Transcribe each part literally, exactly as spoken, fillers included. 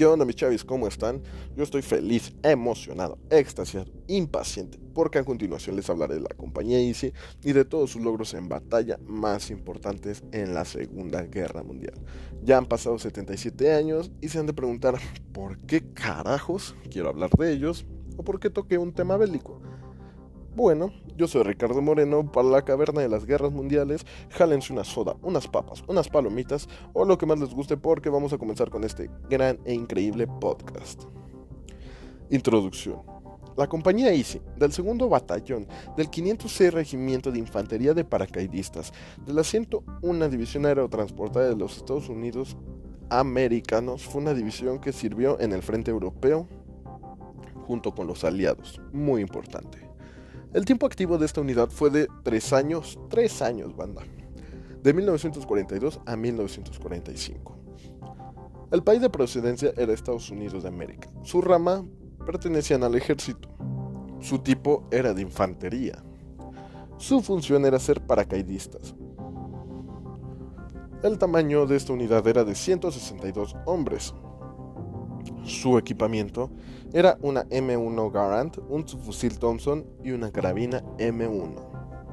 ¿Qué onda, mis chavis? ¿Cómo están? Yo estoy feliz, emocionado, extasiado, impaciente, porque a continuación les hablaré de la compañía Easy y de todos sus logros en batalla más importantes en la Segunda Guerra Mundial. Ya han pasado setenta y siete años y se han de preguntar ¿por qué carajos quiero hablar de ellos? ¿O por qué toqué un tema bélico? Bueno, yo soy Ricardo Moreno, para la caverna de las guerras mundiales. Jálense una soda, unas papas, unas palomitas o lo que más les guste, porque vamos a comenzar con este gran e increíble podcast. Introducción. La compañía Easy, del segundo batallón del quinientos seis Regimiento de Infantería de Paracaidistas de la ciento uno División Aerotransportada de los Estados Unidos Americanos, fue una división que sirvió en el frente europeo junto con los aliados. Muy importante. El tiempo activo de esta unidad fue de tres años, tres años, banda, de mil novecientos cuarenta y dos a mil novecientos cuarenta y cinco. El país de procedencia era Estados Unidos de América. Su rama pertenecían al ejército. Su tipo era de infantería. Su función era ser paracaidistas. El tamaño de esta unidad era de ciento sesenta y dos hombres. Su equipamiento era una eme uno Garand, un subfusil Thompson y una carabina eme uno.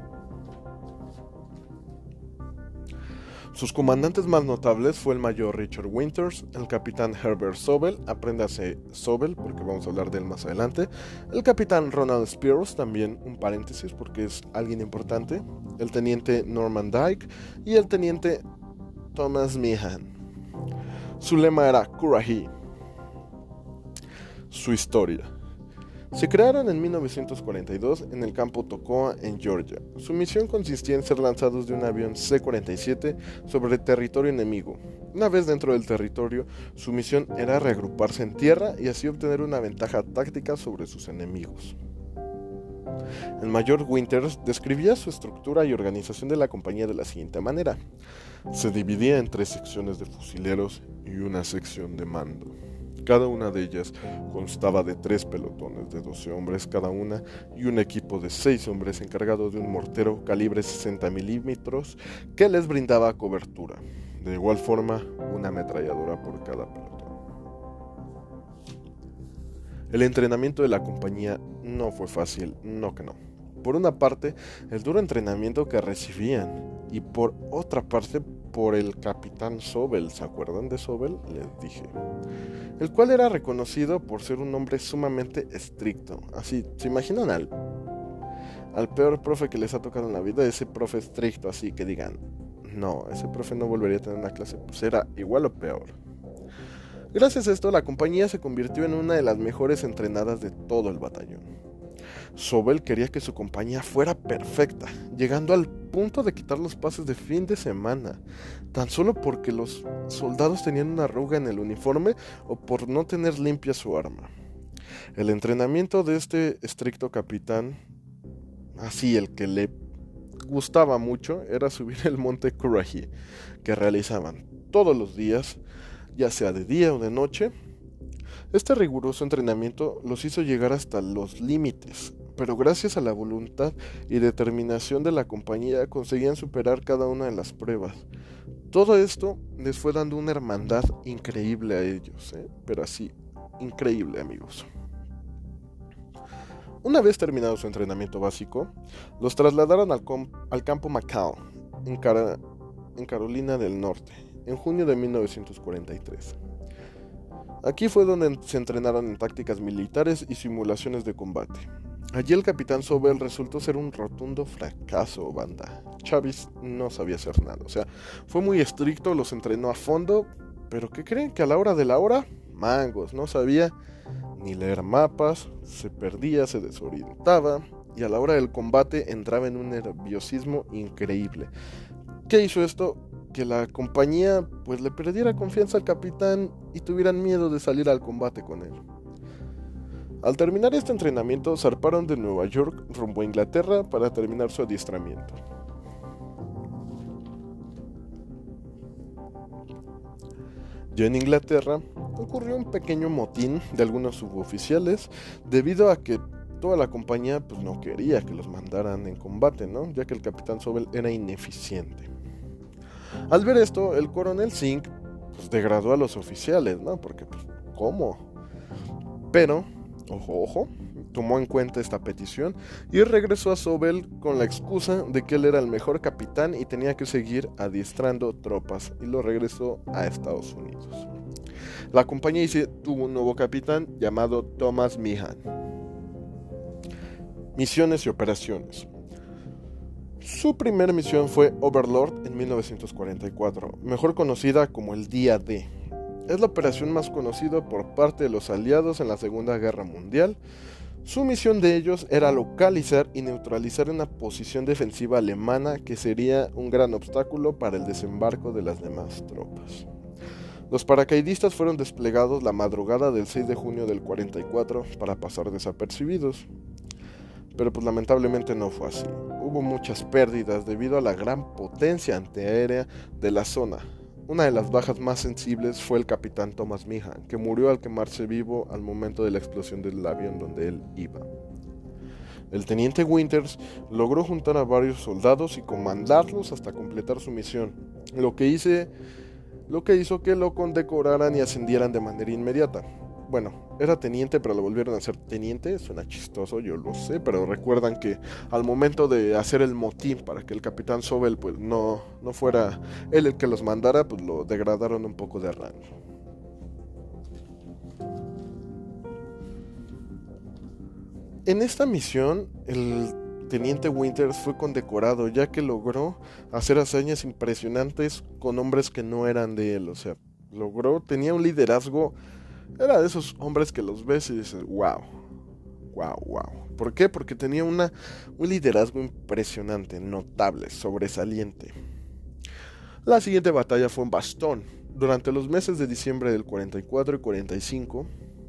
Sus comandantes más notables fue el mayor Richard Winters, el capitán Herbert Sobel, apréndase Sobel porque vamos a hablar de él más adelante, el capitán Ronald Spears, también un paréntesis porque es alguien importante, el teniente Norman Dyke y el teniente Thomas Meehan. Su lema era Courage. Su historia. Se crearon en mil novecientos cuarenta y dos en el campo Toccoa en Georgia. Su misión consistía en ser lanzados de un avión ce cuarenta y siete sobre el territorio enemigo. Una vez dentro del territorio, su misión era reagruparse en tierra y así obtener una ventaja táctica sobre sus enemigos. El mayor Winters describía su estructura y organización de la compañía de la siguiente manera. Se dividía en tres secciones de fusileros y una sección de mando. Cada una de ellas constaba de tres pelotones de doce hombres cada una y un equipo de seis hombres encargado de un mortero calibre sesenta milímetros que les brindaba cobertura. De igual forma, una ametralladora por cada pelotón. El entrenamiento de la compañía no fue fácil, no que no. Por una parte, el duro entrenamiento que recibían y por otra parte, por el capitán Sobel, ¿se acuerdan de Sobel? Les dije. El cual era reconocido por ser un hombre sumamente estricto. Así, ¿se imaginan al, al peor profe que les ha tocado en la vida? Ese profe estricto, así que digan, no, ese profe no volvería a tener una clase, pues era igual o peor. Gracias a esto, la compañía se convirtió en una de las mejores entrenadas de todo el batallón. Sobel quería que su compañía fuera perfecta, llegando al punto de quitar los pases de fin de semana, tan solo porque los soldados tenían una arruga en el uniforme o por no tener limpia su arma. El entrenamiento de este estricto capitán, así el que le gustaba mucho, era subir el monte Courage, que realizaban todos los días, ya sea de día o de noche. Este riguroso entrenamiento los hizo llegar hasta los límites, pero gracias a la voluntad y determinación de la compañía conseguían superar cada una de las pruebas. Todo esto les fue dando una hermandad increíble a ellos, ¿eh? Pero así, increíble, amigos. Una vez terminado su entrenamiento básico, los trasladaron al, com- al campo McCall, en, Car- en Carolina del Norte, en junio de mil novecientos cuarenta y tres. Aquí fue donde se entrenaron en tácticas militares y simulaciones de combate. Allí el capitán Sobel resultó ser un rotundo fracaso, banda. Chavis no sabía hacer nada, o sea, fue muy estricto, los entrenó a fondo, pero ¿qué creen? Que a la hora de la hora, mangos, no sabía ni leer mapas, se perdía, se desorientaba, y a la hora del combate entraba en un nerviosismo increíble. ¿Qué hizo esto? Que la compañía pues le perdiera confianza al capitán y tuvieran miedo de salir al combate con él. Al terminar este entrenamiento, zarparon de Nueva York rumbo a Inglaterra para terminar su adiestramiento. Ya en Inglaterra ocurrió un pequeño motín de algunos suboficiales debido a que toda la compañía pues, no quería que los mandaran en combate, ¿no? Ya que el capitán Sobel era ineficiente. Al ver esto, el coronel Singh pues, degradó a los oficiales, ¿no? Porque pues, cómo. Pero, ojo, ojo, tomó en cuenta esta petición y regresó a Sobel con la excusa de que él era el mejor capitán y tenía que seguir adiestrando tropas, y lo regresó a Estados Unidos. La compañía tuvo un nuevo capitán llamado Thomas Meehan. Misiones y operaciones. Su primera misión fue Overlord en mil novecientos cuarenta y cuatro, mejor conocida como el Día D. Es la operación más conocida por parte de los aliados en la Segunda Guerra Mundial. Su misión de ellos era localizar y neutralizar una posición defensiva alemana que sería un gran obstáculo para el desembarco de las demás tropas. Los paracaidistas fueron desplegados la madrugada del seis de junio del cuarenta y cuatro para pasar desapercibidos. Pero pues lamentablemente no fue así. Hubo muchas pérdidas debido a la gran potencia antiaérea de la zona. Una de las bajas más sensibles fue el capitán Thomas Meehan, que murió al quemarse vivo al momento de la explosión del avión donde él iba. El teniente Winters logró juntar a varios soldados y comandarlos hasta completar su misión, lo que, hice, lo que hizo que lo condecoraran y ascendieran de manera inmediata. Bueno, era teniente, pero lo volvieron a ser teniente. Suena chistoso, yo lo sé, pero recuerdan que al momento de hacer el motín para que el capitán Sobel pues no, no fuera él el que los mandara, pues lo degradaron un poco de rango. En esta misión, el teniente Winters fue condecorado, ya que logró hacer hazañas impresionantes con hombres que no eran de él. O sea, logró, tenía un liderazgo. Era de esos hombres que los ves y dices, wow, wow, wow. ¿Por qué? Porque tenía una, un liderazgo impresionante, notable, sobresaliente. La siguiente batalla fue en Bastogne. Durante los meses de diciembre del cuarenta y cuatro y cuarenta y cinco,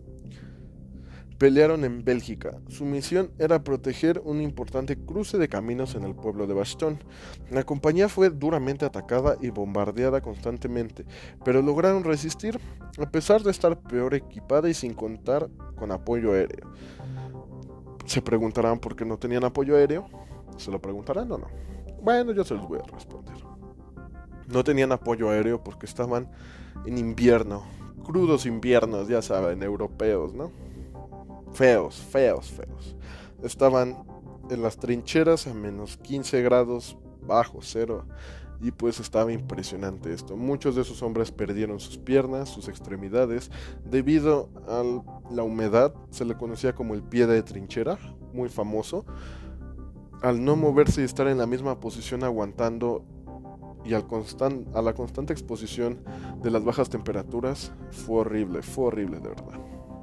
pelearon en Bélgica. Su misión era proteger un importante cruce de caminos en el pueblo de Bastogne. La compañía fue duramente atacada y bombardeada constantemente, pero lograron resistir a pesar de estar peor equipada y sin contar con apoyo aéreo. ¿Se preguntarán por qué no tenían apoyo aéreo? ¿Se lo preguntarán o no? Bueno, yo se los voy a responder. No tenían apoyo aéreo porque estaban en invierno, crudos inviernos, ya saben, europeos, ¿no? Feos, feos, feos. Estaban en las trincheras a menos quince grados bajo cero y pues estaba impresionante esto. Muchos de esos hombres perdieron sus piernas, sus extremidades, debido a la humedad. Se le conocía como el pie de trinchera, muy famoso. Al no moverse y estar en la misma posición aguantando y al constan- a la constante exposición de las bajas temperaturas, fue horrible, fue horrible de verdad.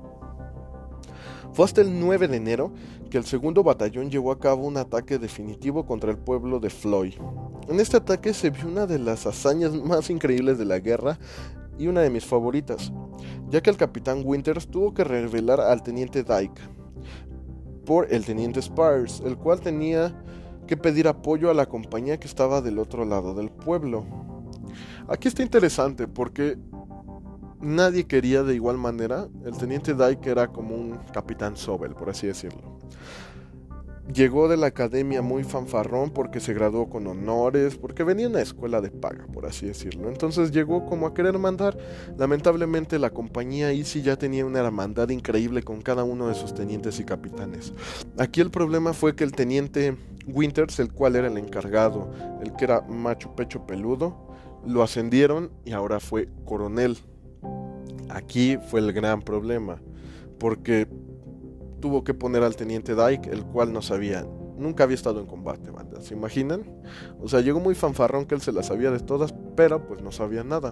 Fue hasta el nueve de enero que el segundo batallón llevó a cabo un ataque definitivo contra el pueblo de Floyd. En este ataque se vio una de las hazañas más increíbles de la guerra y una de mis favoritas, ya que el capitán Winters tuvo que revelar al teniente Dyke por el teniente Spires, el cual tenía que pedir apoyo a la compañía que estaba del otro lado del pueblo. Aquí está interesante porque nadie quería de igual manera. El teniente Dyke era como un capitán Sobel, por así decirlo. Llegó de la academia muy fanfarrón porque se graduó con honores, porque venía de una escuela de paga, por así decirlo. Entonces llegó como a querer mandar. Lamentablemente la compañía Easy ya tenía una hermandad increíble con cada uno de sus tenientes y capitanes. Aquí el problema fue que el teniente Winters, el cual era el encargado, el que era macho pecho peludo, lo ascendieron y ahora fue coronel. Aquí fue el gran problema, porque tuvo que poner al teniente Dyke, el cual no sabía, nunca había estado en combate, banda, ¿se imaginan? O sea, llegó muy fanfarrón que él se las sabía de todas, pero pues no sabía nada.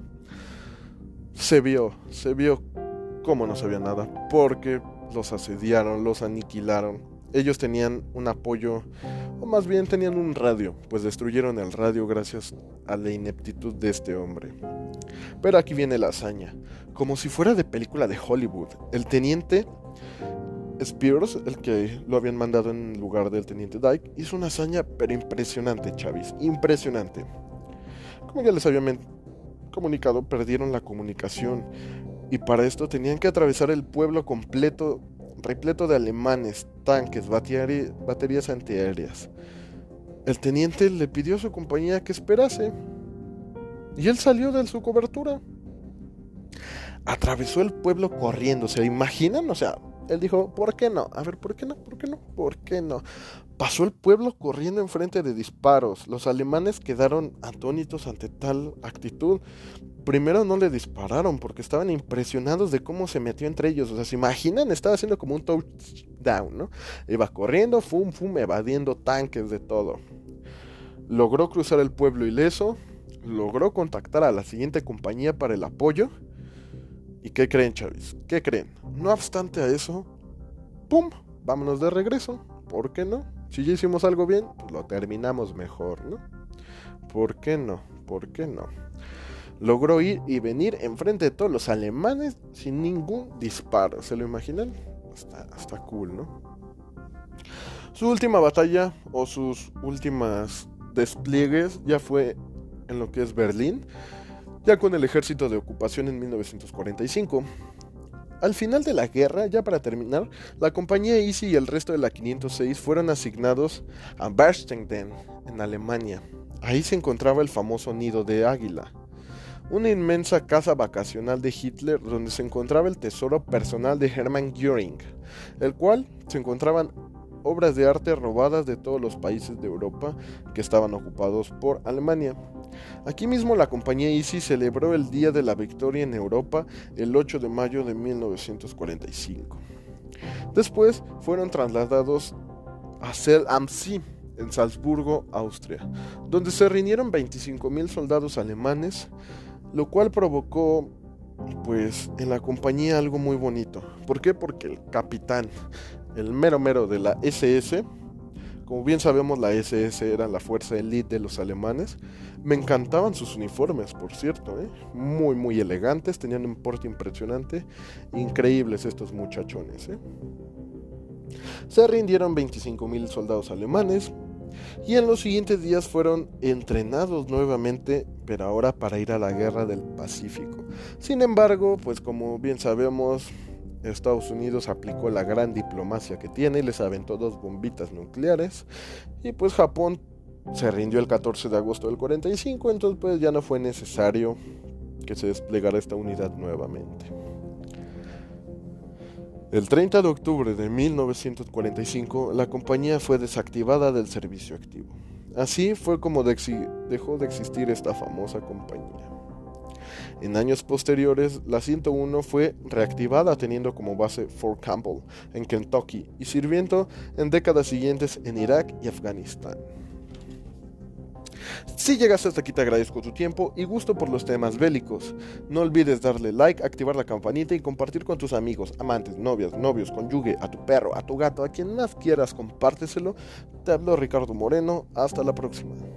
Se vio, se vio cómo no sabía nada, porque los asediaron, los aniquilaron. Ellos tenían un apoyo, o más bien tenían un radio, pues destruyeron el radio gracias a la ineptitud de este hombre. Pero aquí viene la hazaña. Como si fuera de película de Hollywood, el teniente Spears, el que lo habían mandado en lugar del teniente Dyke, hizo una hazaña pero impresionante, chavis, impresionante. Como ya les había comunicado, perdieron la comunicación y para esto tenían que atravesar el pueblo completo, repleto de alemanes, tanques, bateari- baterías antiaéreas. El teniente le pidió a su compañía que esperase y él salió de su cobertura. Atravesó el pueblo corriendo, ¿se imaginan? O sea, él dijo, ¿por qué no? A ver, ¿por qué no? ¿Por qué no? ¿Por qué no? Pasó el pueblo corriendo enfrente de disparos. Los alemanes quedaron atónitos ante tal actitud. Primero no le dispararon porque estaban impresionados de cómo se metió entre ellos. O sea, ¿se imaginan? Estaba haciendo como un touchdown, ¿no? Iba corriendo, fum, fum, evadiendo tanques de todo. Logró cruzar el pueblo ileso. Logró contactar a la siguiente compañía para el apoyo. ¿Y qué creen, chavis? ¿Qué creen? No obstante a eso, ¡pum! Vámonos de regreso. ¿Por qué no? Si ya hicimos algo bien, pues lo terminamos mejor, ¿no? ¿Por qué no? ¿Por qué no? Logró ir y venir enfrente de todos los alemanes sin ningún disparo. ¿Se lo imaginan? Está, está cool, ¿no? Su última batalla o sus últimas despliegues ya fue en lo que es Berlín, ya con el ejército de ocupación en mil novecientos cuarenta y cinco. Al final de la guerra, ya para terminar, la compañía Easy y el resto de la quinientos seis fueron asignados a Berchtesgaden, en Alemania. Ahí se encontraba el famoso Nido de Águila, una inmensa casa vacacional de Hitler donde se encontraba el tesoro personal de Hermann Göring, el cual se encontraban obras de arte robadas de todos los países de Europa que estaban ocupados por Alemania. Aquí mismo la compañía Easy celebró el Día de la Victoria en Europa el ocho de mayo de mil novecientos cuarenta y cinco. Después fueron trasladados a Zell am See, en Salzburgo, Austria, donde se reunieron veinticinco mil soldados alemanes, lo cual provocó pues en la compañía algo muy bonito. ¿Por qué? Porque el capitán, el mero mero de la ese ese, como bien sabemos, la ese ese era la fuerza elite de los alemanes. Me encantaban sus uniformes, por cierto, ¿eh? Muy, muy elegantes, tenían un porte impresionante. Increíbles estos muchachones, ¿eh? Se rindieron veinticinco mil soldados alemanes y en los siguientes días fueron entrenados nuevamente, pero ahora para ir a la guerra del Pacífico. Sin embargo, pues como bien sabemos, Estados Unidos aplicó la gran diplomacia que tiene y les aventó dos bombitas nucleares, y pues Japón se rindió el catorce de agosto del cuarenta y cinco, entonces pues ya no fue necesario que se desplegara esta unidad nuevamente. El treinta de octubre de mil novecientos cuarenta y cinco, la compañía fue desactivada del servicio activo. Así fue como dejó de existir esta famosa compañía. En años posteriores, la ciento uno fue reactivada teniendo como base Fort Campbell, en Kentucky, y sirviendo en décadas siguientes en Irak y Afganistán. Si llegaste hasta aquí, te agradezco tu tiempo y gusto por los temas bélicos. No olvides darle like, activar la campanita y compartir con tus amigos, amantes, novias, novios, cónyuge, a tu perro, a tu gato, a quien más quieras, compárteselo. Te habló Ricardo Moreno, hasta la próxima.